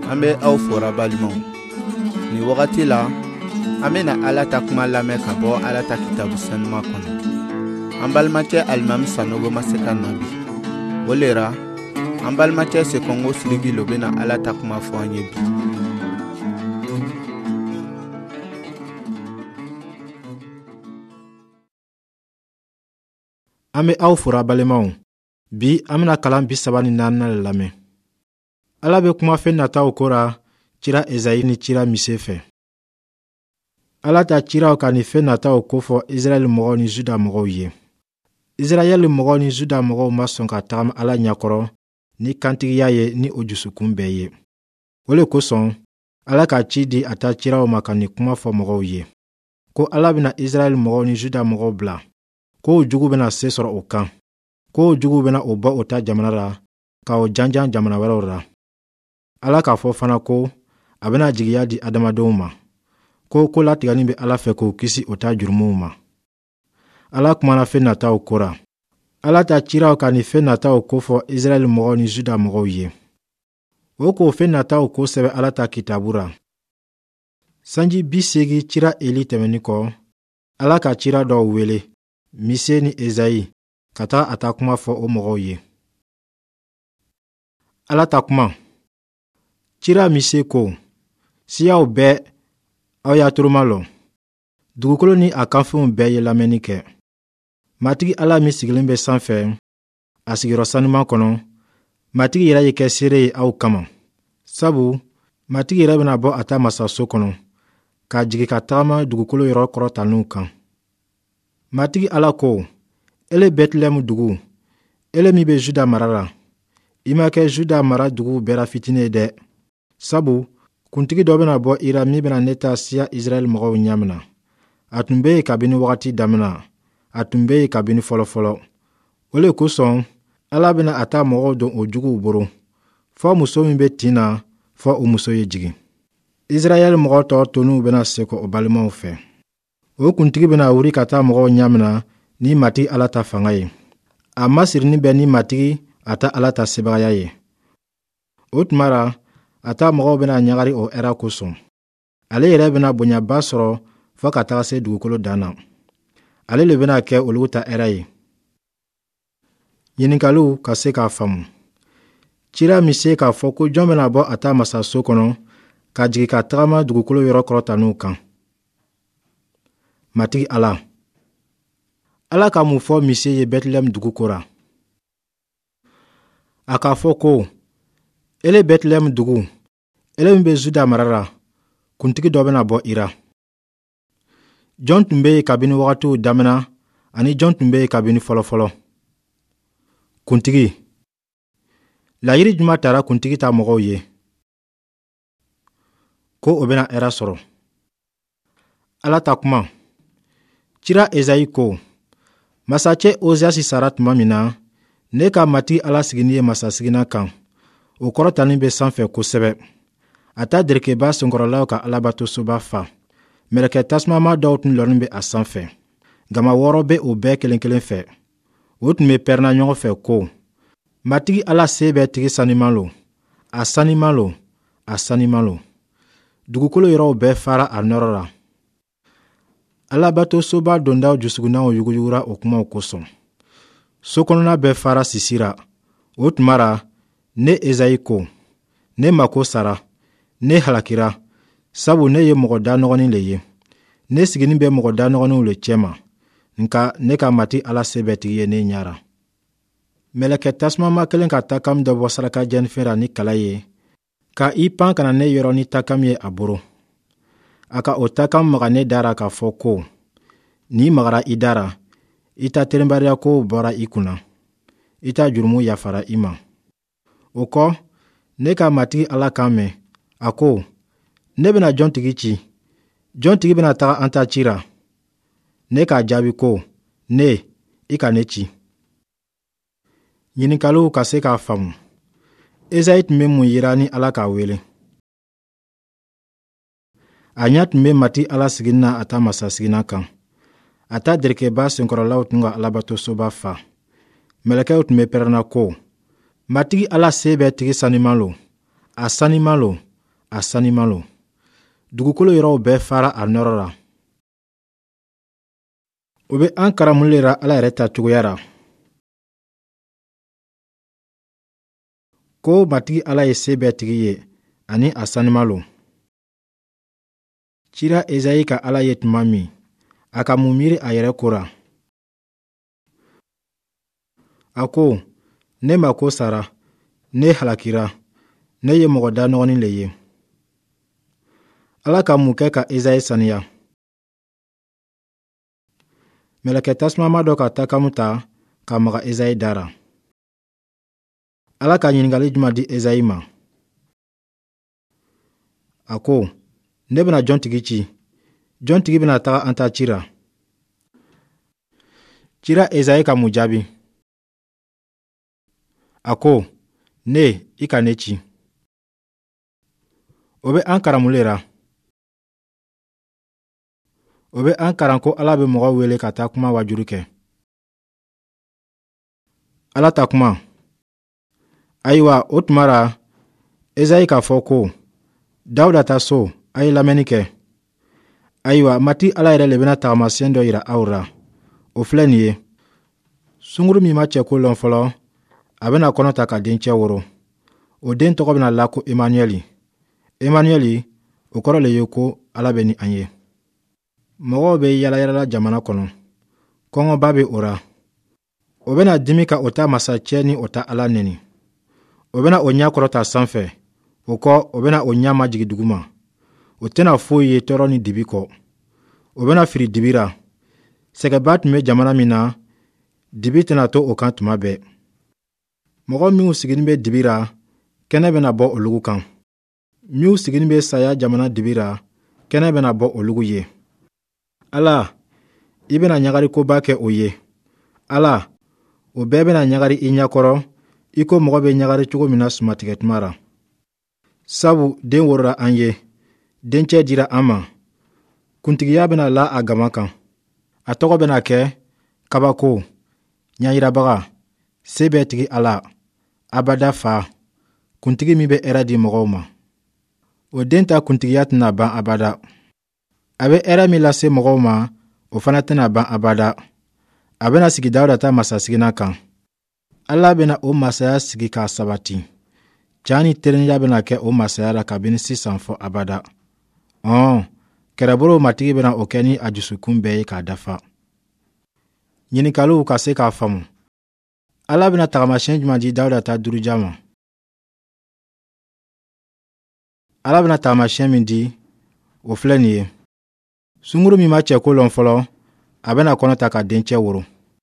An bɛ aw fora balimaw. Ni wagati la, an bɛna Ala ta kuma lamɛn ka bɔ Ala ta kitabu sanuman kɔnɔ. An balimacɛ Alimami Sanogo ma se ka na bi. O le la, an balimacɛ Sekongo Siriki lo bɛna Ala ta kuma fɔ an ye bi. An bɛ aw fora balimaw. Bi an bɛna kalan 34 le lamɛn. Ala bɛ kuma fɛn nataw kora cira Ezayi ni cira Mise fɛ. Ala ta ciraw ka ni fɛn nataw kofɔ Israɛl mɔgɔw ni Juda mɔgɔw ye. Israɛl mɔgɔw ni Juda mɔgɔw ma sɔn ka tagama Ala ɲakɔrɔ ni kantigiya ye ni o jusukun bɛɛ ye. O le kosɔn, Ala ka ci di a ta ciraw ma ka ni kuma fɔ mɔgɔw ye. Ko Ala bɛna Israɛl mɔgɔw ni Juda mɔgɔw bila. Ko o jugu bɛna se sɔrɔ o kan. Ko o jugu bɛna o bɔ o ta jamana la, ka o janjan jamana wɛrɛw la. Ala k'a fɔ fana ko a bɛna jigiya di adamadenw ma. Ko latigɛni bɛ Ala fɛ k'o kisi o ta jurumuw ma. Ala kumana fɛn nataw kora. Ala ta ciraw ka ni fɛn nataw kofɔ Israɛl mɔgɔw ni Juda mɔgɔw ye. O k'o fɛn nataw ko sɛbɛ Ala ta kitabu ra. Sanji 80 cira Eli tɛmɛni kɔ, Ala ka cira dɔw wele, Mise ni Ezayi, ka taga a ta kuma fɔ o mɔgɔw ye. Ala ta kuma. Cira Mise ko, siyaw bɛɛ, aw y'a toroma lɔ. Dugukolo ni a kanfɛnw bɛɛ ye lamɛnni kɛ. Matigi Ala min sigilen bɛ sanfɛ, a sigiyɔrɔ sanuman kɔnɔ, matigi yɛrɛ ye kɛ seere ye aw kama. Sabu, matigi yɛrɛ bɛna bɔ a ta masaso kɔnɔ, k'a jigi ka tagama dugukolo yɔrɔ kɔrɔtaninw kan. Matigi Ala ko, ele Bɛtilɛmu dugu, ele min bɛ Juda mara la, i ma kɛ Juda mara dugu bɛɛ la fitinin ye dɛ. Sabu, kuntigi dɔ bɛna bɔ i ra min bɛna ne ta siya Israɛl mɔgɔw ɲamina. A tun bɛ yen kabini wagati damina, a tun bɛ yen kabini fɔlɔfɔlɔ. O le kosɔn, Ala bɛna a ta mɔgɔw don o juguw boro, fɔ muso min bɛ tin na, fɔ o muso ye jigin. Israɛl mɔgɔ tɔw tonu bɛna seko o balimaw fɛ. O kuntigi bɛna wuri ka taa mɔgɔw ɲamina ni matigi Ala ta fanga ye. A masirini bɛ ni matigi a ta Ala ta sebagaya ye. O tuma ra, a ta mɔgɔw bɛna ɲagari o ɛra kosɔn. Ale yɛrɛ bɛna bonyaba sɔrɔ fɔ ka taga se dugukolo dan na. Ale le bɛna kɛ olu ta ɛra ye. Ɲininkaliw ka se k'a faamu. Cira Mise k'a fɔ ko jɔn bɛna bɔ a ta masaso kɔnɔ ka jigi ka tagama dugukolo yɔrɔ kɔrɔtaninw kan. Matigi Ala. Ala ka mun fɔ Mise ye Bɛtilɛmu dugu kora. A k'a fɔ ko, ele Bɛtilɛmu dugu, ele min bɛ Juda mara la, kuntigi dɔ bɛna bɔ i ra. Jɔn tun bɛ yen kabini wagatiw damina, ani jɔn tun bɛ yen kabini fɔlɔfɔlɔ. Kuntigi. Layiri juma taara kuntigi ta mɔgɔw ye. Ko o bɛna ɛra sɔrɔ. Ala ta kuma. Cira Ezayi ko, masacɛ Oziyasi sara tuma min na, ne ka matigi Ala sigini ye masasigina kan. O kɔrɔtani bɛ sanfɛ kosɛbɛ. A ta derekeba senkɔrɔlaw ka alabatosoba fa. Mɛlɛkɛ tasumama dɔw tun lɔnni bɛ a sanfɛ. Gama 6 bɛ o bɛɛ kelen kelen fɛ. O tun bɛ pɛrɛnna ɲɔgɔn fɛ ko, matigi Ala se bɛ tigi saniman lo. A saniman lo. A saniman lo. Dugukolo yɔrɔw bɛɛ fara a nɔrɔ la. Alabatosoba dondaw jusugunnaw yuguyugura o kumaw kosɔn. So kɔnɔna bɛɛ fara sisira. O tuma ra, ne Ezayi ko, ne mako sara, ne halakira, sabu ne ye mɔgɔ da nɔgɔnin le ye. Ne sigini bɛ mɔgɔ da nɔgɔninw le cɛma, nka ne ka mati Ala se bɛ tigi ye ne ɲara. Mɛlɛkɛ tasumama kelen ka takam dɔ bɔ saraka jɛnifɛn ra ni kala ye, ka i pan kana ne yɔrɔ ni takam ye a boro. A ka o takam maga ne dara k'a fɔ ko, n'i magara i dara, i ta terenbariya kow bɔra i kunna, i ta jurumu yafara i ma. O kɔ, ne ka matigi Ala kan mɛn, a ko, ne bɛna jɔn tigi ci? Jɔn tigi bɛna taga an ta ci ra? Ne k'a jaabi ko, ne, i ka ne ci. Ɲininkaliw ka se k'a faamu. Ezayi tun bɛ mun yira ni Ala k'a wele? A ɲa tun bɛ matigi Ala sigini na a ta masasigina kan. A ta derekeba senkɔrɔlaw tun ka alabatosoba fa. Mɛlɛkɛw tun bɛ pɛrɛnna ko, matigi Ala se bɛ tigi saniman lo. A saniman lo. a sanima lo. Dugukolo yɔrɔw bɛɛ fara a nɔrɔ la. O bɛ an karamu lera Ala yɛrɛ ta cogoya ra. Ko matigi Ala ye se bɛɛ tigi ye ani a sanima lo. Cira Ezayi ka Ala ye tuma min, a ka mun miiri a yɛrɛ ko ra. A ko, ne ma ko sara, ne halakira, ne ye mɔgɔ da nɔgɔnin le ye. Ala ka mun kɛ ka Ezayi saniya. Mɛlɛkɛ tasumama dɔ ka takamu ta ka maga Ezayi dara. Ala ka ɲininkali juman di Ezayi ma. A ko, ne bena jɔn tigi ci? Jɔn tigi bena taga an ta cira? Cira Ezayi ka mun jaabi? A ko, ne, i ka ne ci. O bɛ an karamu le ra. O bɛ an karan ko Ala bɛ mɔgɔ wele ka taa kuma wajuru kɛ. Ala ta kuma. Ayiwa, o tuma ra, Ezayi k'a fɔ ko, Dawuda ta so, a ye lamɛnni kɛ. Ayiwa, mati Ala yɛrɛ le bena tagamasiyɛn dɔ yira aw ra. O filɛ nin ye. Sunguru min ma cɛ ko lɔn fɔlɔ, a bena kɔnɔ ta ka dencɛ woro. O den tɔgɔ bena la ko Emanuɛli. Emanuɛli, o kɔrɔ le ye ko Ala bɛ ni an ye. Mɔgɔw bɛ yalayalala jamana kɔnɔ. Kɔngɔba bɛ o ra. O bena dimi ka o ta masacɛ ni o ta Ala neni. O bena o ɲa kɔrɔta sanfɛ. O kɔ, o bena o ɲa majigi duguma. O tɛna foyi ye tɔɔrɔ ni dibi kɔ. O bena firi dibi ra. Sɛgɛba tun bɛ jamana min na, dibi tɛna to o kan tuma bɛɛ. Mɔgɔ minw siginin bɛ dibi ra, kɛnɛ bena bɔ olugu kan. Minw siginin bɛ saya jamana dibi ra, kɛnɛ bena bɔ olugu ye. Ala, i bena ɲagari koba kɛ o ye. Ala, o bɛɛ bena ɲagari i ɲakɔrɔ, i ko mɔgɔ bɛ ɲagari cogo min na sumatigɛ tuma ra. Sabu den worora an ye, dencɛ dira an ma. Kuntigiya bena la a gama kan. A tɔgɔ bena kɛ kabako, ɲayirabaga, se bɛ tigi Ala, abada fa, kuntigi min bɛ hɛrɛ di mɔgɔw ma. O den ta kuntigiya tɛna ban abada. A bɛ hɛrɛ min lase mɔgɔw ma, o fana tɛna ban abada. A bena sigi Dawuda ta masasigina kan. Ala bena o masaya sigi k'a sabati. Can ni terenya bena kɛ o masaya la kabini sisan fɔ abada. Kɛrɛbolow matigi bena o kɛ ni a jusukun bɛɛ ye k'a dafa. Ɲininkaliw ka se k'a faamu. Ala bena tagamasiyɛn juman di Dawuda ta duruja ma? Ala bena tagamasiyɛn min di, o filɛ nin ye. Sunguru min ma cɛ ko lɔn fɔlɔ, a bena kɔnɔ ta ka dencɛ woro.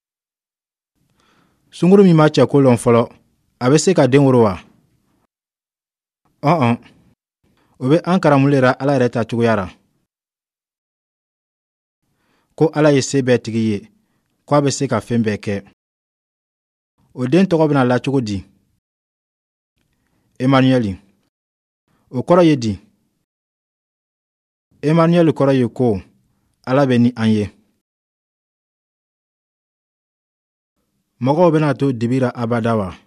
Sunguru min ma cɛ ko lɔn fɔlɔ, a bɛ se ka den woro wa? O bɛ an karamu lera Ala yɛrɛ ta cogoya ra. Ko Ala ye se bɛɛ tigi ye, ko a bɛ se ka fɛn bɛɛ kɛ. O den tɔgɔ bena la cogo di? Emanuɛli. O kɔrɔ ye di? Emanuɛli kɔrɔ ye ko Ala bɛ ni an ye. Mɔgɔw bena to dibi ra abada wa?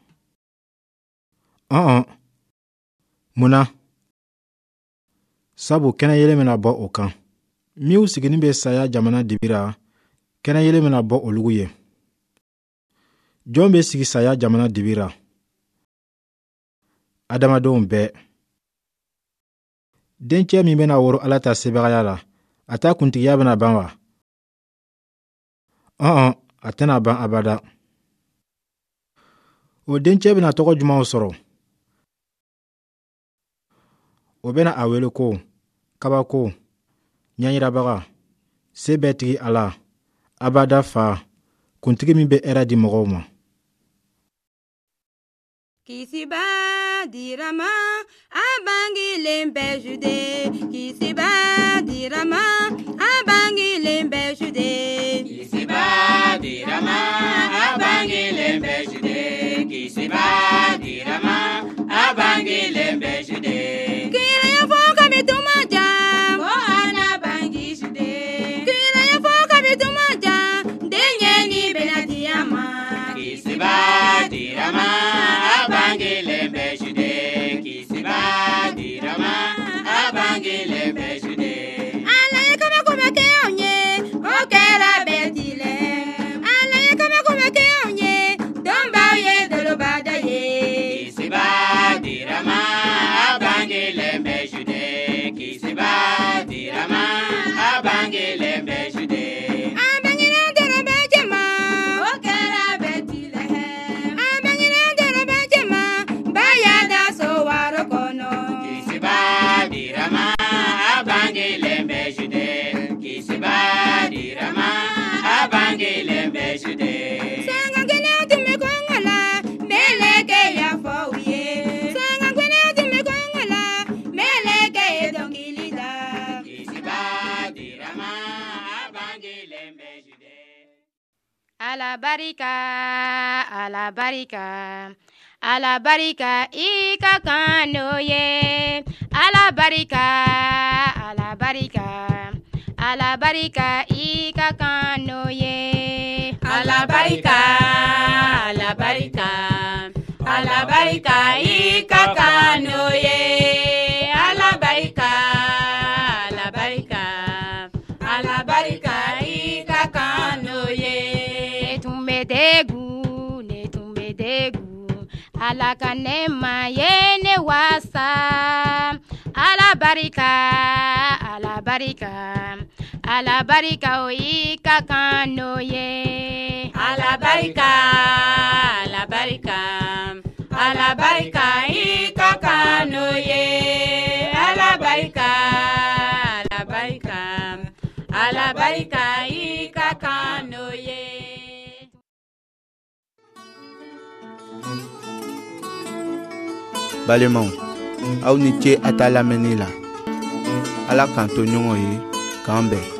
Munna? Sabu kɛnɛyelen bena bɔ o kan. Minw siginin bɛ saya jamana dibi ra, kɛnɛyelen bena bɔ olugu ye. Jɔn bɛ sigi saya jamana dibi ra? Adamadenw bɛɛ. Dencɛ min bena woro Ala ta sebagaya la, a ta kuntigiya bena ban wa? A tɛna ban abada. O dencɛ bena tɔgɔ jumanw sɔrɔ? O bena a wele ko kabako, ɲayirabaga, se bɛɛ tigi Ala, abada fa, kuntigi min bɛ hɛrɛ di mɔgɔw ma. Kisiba dirama abangilen bɛ jude. Kisiba dirama abangilen bɛ jude. Kisiba dirama abangilen bɛ jude. Kisiba dirama abangilen bɛ jude. Kiraya fo kami tuma jam, ko ana bangi jude. Kiraya fo kami tuma jam, denye ni benadiyama. Kisiba dirama abangilen bɛ jude. Kisiba dirama dirama abangilembe jude. Alabarika, alabarika, alabarika ika kanoye. Alabarika, alabarika, alabarika ika kanoye. Alabarika, alabarika, alabarika ika kanoye. Alabarika, alabarika, alabarika ika kanoye. Ne tumbe degu, alaka nema yene wasa. Alabarika, alabarika, alabarika oika kanoye. Alabarika, alabarika, alabarika ika kanoye. Alabarika, alabarika, alabarika ika kanoye. Balemon, aw ni ce ata lamɛnni la ala k'an to ɲɔgɔn ye k'an bɛn.